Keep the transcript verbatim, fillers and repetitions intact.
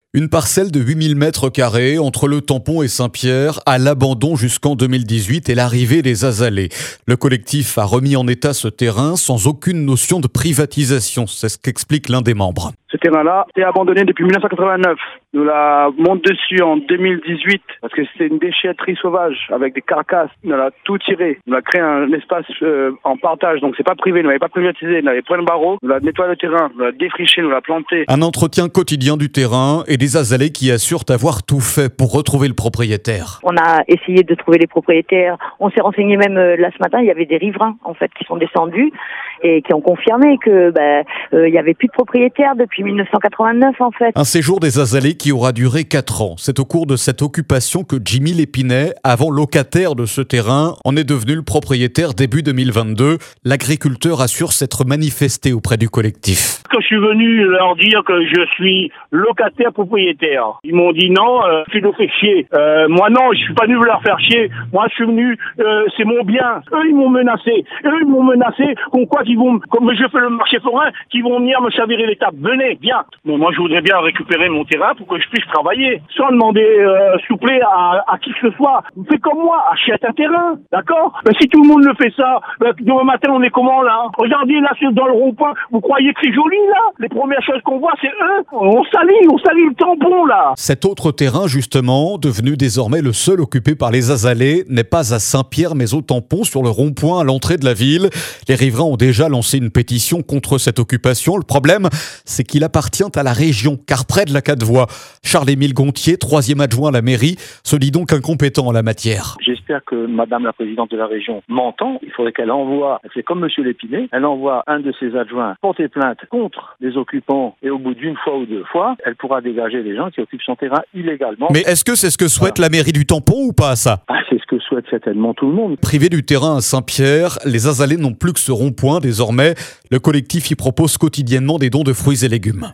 Une parcelle de huit mille mètres carrés entre le Tampon et Saint-Pierre à l'abandon jusqu'en deux mille dix-huit et l'arrivée des Azalées. Le collectif a remis en état ce terrain sans aucune notion de privatisation. C'est ce qu'explique l'un des membres. Ce terrain-là était abandonné depuis mille neuf cent quatre-vingt-neuf. Nous la monte dessus en deux mille dix-huit parce que c'était une déchetterie sauvage avec des carcasses. Nous l'a tout tiré. Nous l'a créé un espace euh, en partage. Donc c'est pas privé. Nous l'avons pas privatisé. Nous l'avons point de barreau. Nous l'a nettoyé le terrain. Nous l'a défriché. Nous l'a planté. Un entretien quotidien du terrain et des Azalées qui assurent avoir tout fait pour retrouver le propriétaire. On a essayé de trouver les propriétaires. On s'est renseigné même euh, là ce matin. Il y avait des riverains en fait qui sont descendus et qui ont confirmé que ben euh, il y avait plus de propriétaires depuis mille neuf cent quatre-vingt-neuf en fait. Un séjour des Azalées qui aura duré quatre ans. C'est au cours de cette occupation que Jimmy Lépinet, avant locataire de ce terrain, en est devenu le propriétaire début deux mille vingt-deux. L'agriculteur assure s'être manifesté auprès du collectif. Quand je suis venu leur dire que je suis locataire propriétaire, ils m'ont dit non, euh, tu nous fais chier. Euh, moi non, je suis pas venu leur faire chier. Moi je suis venu, euh, c'est mon bien. Eux ils m'ont menacé. Eux ils m'ont menacé. Qu'on quoi qu'ils vont, comme je fais le marché forain, qu'ils vont venir me chavirer l'étape. Venez, viens. Mais moi je voudrais bien récupérer mon terrain pour que je puisse travailler, sans demander euh, s'il vous plaît à, à qui que ce soit. Fais comme moi, achète un terrain, d'accord? Mais si tout le monde le fait ça, ben, demain matin on est comment là? Regardez là dans le rond-point, vous croyez que c'est joli là? Les premières choses qu'on voit c'est eux. On salit, on salit le tampon là. Cet autre terrain justement, devenu désormais le seul occupé par les Azalées, n'est pas à Saint-Pierre mais au Tampon sur le rond-point à l'entrée de la ville. Les riverains ont déjà lancé une pétition contre cette occupation. Le problème, c'est qu'il appartient à la région, car près de la Quatre-Voies. Charles-Émile Gontier, troisième adjoint à la mairie, se dit donc incompétent en la matière. J'espère que Madame la présidente de la région m'entend. Il faudrait qu'elle envoie, c'est comme Monsieur Lépinet, elle envoie un de ses adjoints porter plainte contre les occupants et au bout d'une fois ou deux fois, elle pourra dégager les gens qui occupent son terrain illégalement. Mais est-ce que c'est ce que souhaite voilà. la mairie du Tampon ou pas ça? Ah, c'est ce que souhaite certainement tout le monde. Privé du terrain à Saint-Pierre, les Azalées n'ont plus que ce rond-point désormais. Le collectif y propose quotidiennement des dons de fruits et légumes.